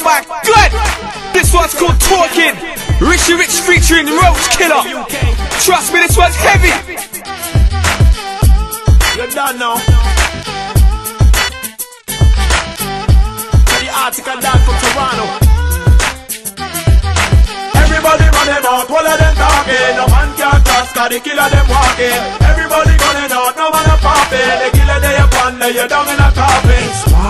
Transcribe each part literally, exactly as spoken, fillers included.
my God! This one's called Talking. Richie Rich featuring Roach Killer. Trust me, this one's heavy. You don't know. The article down from Toronto. Everybody running out, all of them talking. No man can trust, cause the killer them walking. Everybody running out, no man a popping. The killer they upon, they you down in a coffin.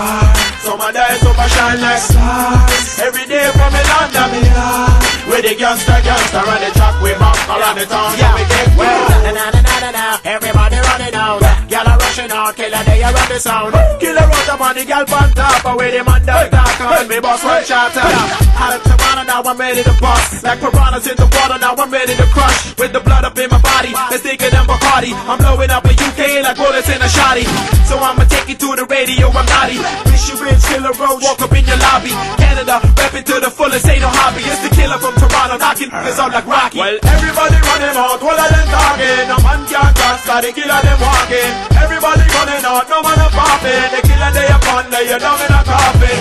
Some of them super shine like stars. Every day from the land of me heart. With the gangster, gangster on the track, we back around the town, yeah, we get well. Na na na na na na, everybody running out. Gyal are rushing out, killer they are on the sound. Killer rush up on the gyal on top, away the man down dark, and me boss one shot out. Out of Toronto, now I'm ready to bust. Like piranhas in the water, now I'm ready to crush. With the blood up in my body, let's take it and Bacardi. I'm blowing up in U K like bullets in a shotty. So I'ma take you to the radio, I'm naughty. Wish you rich, killer road, walk up in your lobby. Canada, reppin' to the fullest, ain't no hobby. It's the killer from Toronto, knocking niggas out like Rocky. Well, everybody running out, all of them talking. No man can't trust, cause the killer them walking. Everybody running out, no man a popping. The killer they upon, they you down in a coffin.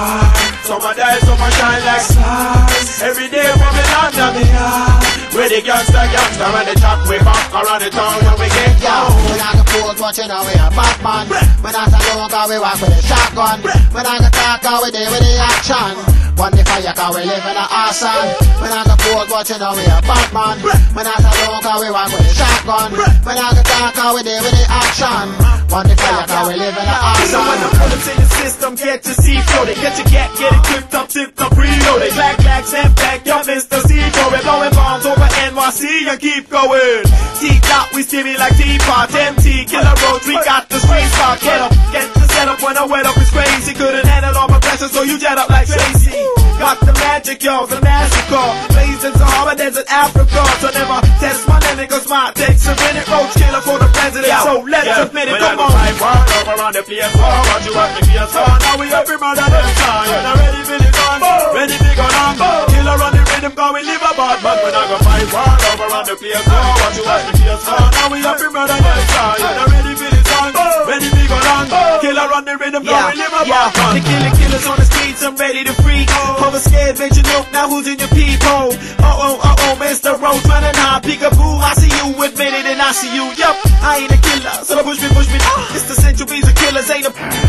Some of them, some a shine like stars. Every day from the land of me heart. Where the gangster, gangster, and the chat we back around the town and we get down. When I can pose, watching how we a Batman. When I alone, cause we walk with a shotgun. When I can talk, cause we deal with the action. When the fire, cause we live in a arson. When I can pose, watching how we a Batman. When I alone, cause we walk with a shotgun. When I can talk, cause we deal with the action. When the fire, cause we live in a arson. When the bullets in the system get to see floated, get your gat, get it clipped up, tipped up, reloaded. Black, black, sent back, yo, Mister C, going, blowing bombs over N Y C and keep going. T-Top, we steamy like T-Pot, M T, killer roads, we got the street spot. Get up, get the setup when I wet up, it's crazy. Couldn't handle all my pressure, so you jet up like Tracy. Got the magic, yo, the magical. Blazing Sahara Desert, Africa. So never test my limit, cause my takes a minute. Roach killer for the president, yeah, so let's yeah. admit it, come on. Five world over around the place, oh, what you want me to feel, so now we every man at them time. When I'm ready for the gun, ready to go on. Killer on the rhythm, cause we live about, but when I go five world over around the place, oh, what you want me to feel, so now we every man at them time. When I'm ready for the gun, ready to go on. Killer on the rhythm, cause we live about. The killer killers on the streets, I'm ready to freak. Over scared, made you look, now who's in your peephole? Uh-oh, uh-oh, Mister Roach, running high, peekaboo. I see you, admit it, and I see you, yup. I ain't a killer, so push me, push me. It's the central bees of killers, ain't a...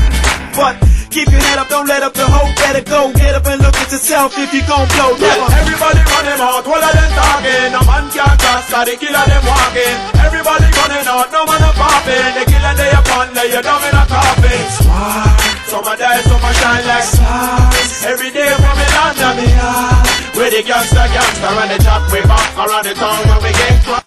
But keep your head up, don't let up the hope. Better go, get up and look at yourself if you gon' blow. Never. Everybody running out, all of them talking. No man can't trust, cause the killer them walking. Everybody running out, no man a popping. The killer they upon, they you down in a coffin. Some of them, some a shine like stars. Every day from the land of me heart. Where the gangster, gangster, and the chat we back around the town when we get